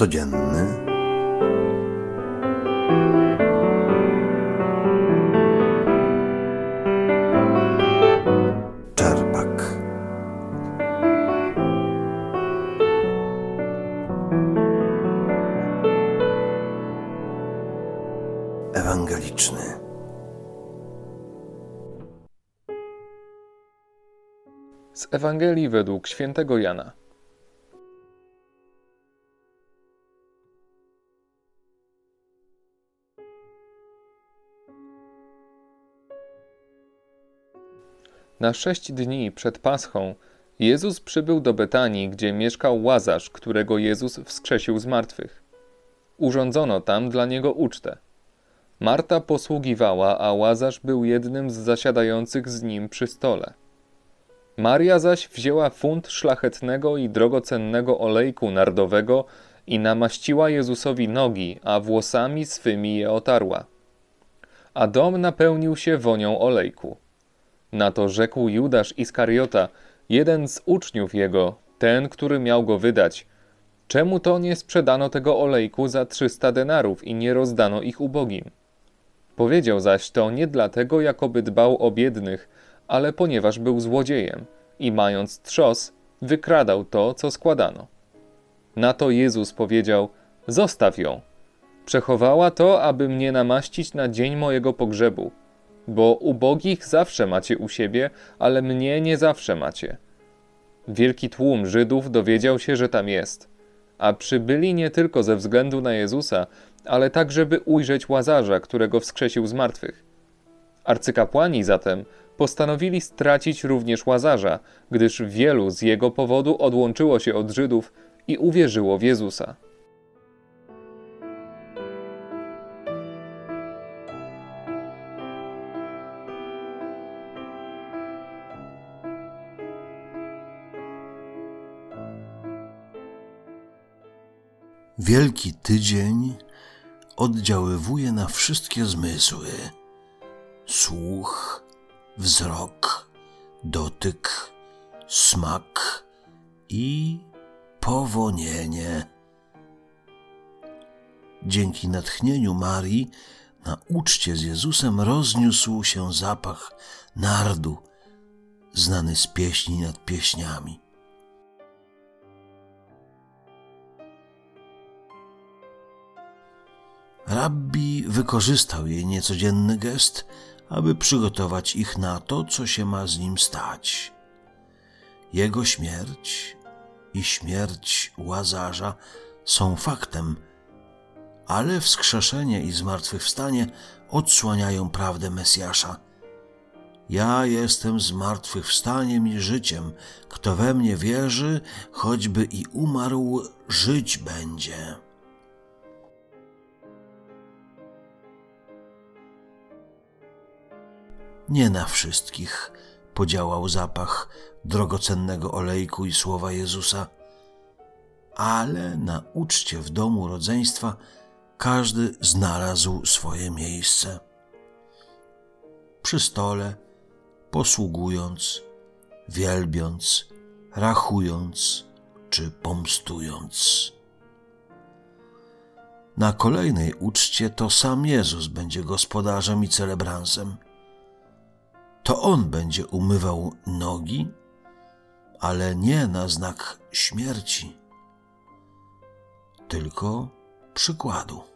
codzienny. Czerpak. Ewangeliczny. Z Ewangelii według świętego Jana. Na 6 dni przed Paschą Jezus przybył do Betanii, gdzie mieszkał Łazarz, którego Jezus wskrzesił z martwych. Urządzono tam dla niego ucztę. Marta posługiwała, a Łazarz był jednym z zasiadających z nim przy stole. Maria zaś wzięła funt szlachetnego i drogocennego olejku nardowego i namaściła Jezusowi nogi, a włosami swymi je otarła. A dom napełnił się wonią olejku. Na to rzekł Judasz Iskariota, jeden z uczniów jego, ten, który miał go wydać: czemu to nie sprzedano tego olejku za 300 denarów i nie rozdano ich ubogim? Powiedział zaś to nie dlatego, jakoby dbał o biednych, ale ponieważ był złodziejem i mając trzos, wykradał to, co składano. Na to Jezus powiedział: zostaw ją. Przechowała to, aby mnie namaścić na dzień mojego pogrzebu. Bo ubogich zawsze macie u siebie, ale mnie nie zawsze macie. Wielki tłum Żydów dowiedział się, że tam jest, a przybyli nie tylko ze względu na Jezusa, ale tak, żeby ujrzeć Łazarza, którego wskrzesił z martwych. Arcykapłani zatem postanowili stracić również Łazarza, gdyż wielu z jego powodu odłączyło się od Żydów i uwierzyło w Jezusa. Wielki Tydzień oddziaływuje na wszystkie zmysły: słuch, wzrok, dotyk, smak i powonienie. Dzięki natchnieniu Marii na uczcie z Jezusem rozniósł się zapach nardu, znany z pieśni nad pieśniami. Rabbi wykorzystał jej niecodzienny gest, aby przygotować ich na to, co się ma z nim stać. Jego śmierć i śmierć Łazarza są faktem, ale wskrzeszenie i zmartwychwstanie odsłaniają prawdę Mesjasza. Ja jestem zmartwychwstaniem i życiem. Kto we mnie wierzy, choćby i umarł, żyć będzie. Nie na wszystkich podziałał zapach drogocennego olejku i słowa Jezusa, ale na uczcie w domu rodzeństwa każdy znalazł swoje miejsce. Przy stole, posługując, wielbiąc, rachując czy pomstując. Na kolejnej uczcie to sam Jezus będzie gospodarzem i celebransem. To On będzie umywał nogi, ale nie na znak śmierci, tylko przykładu.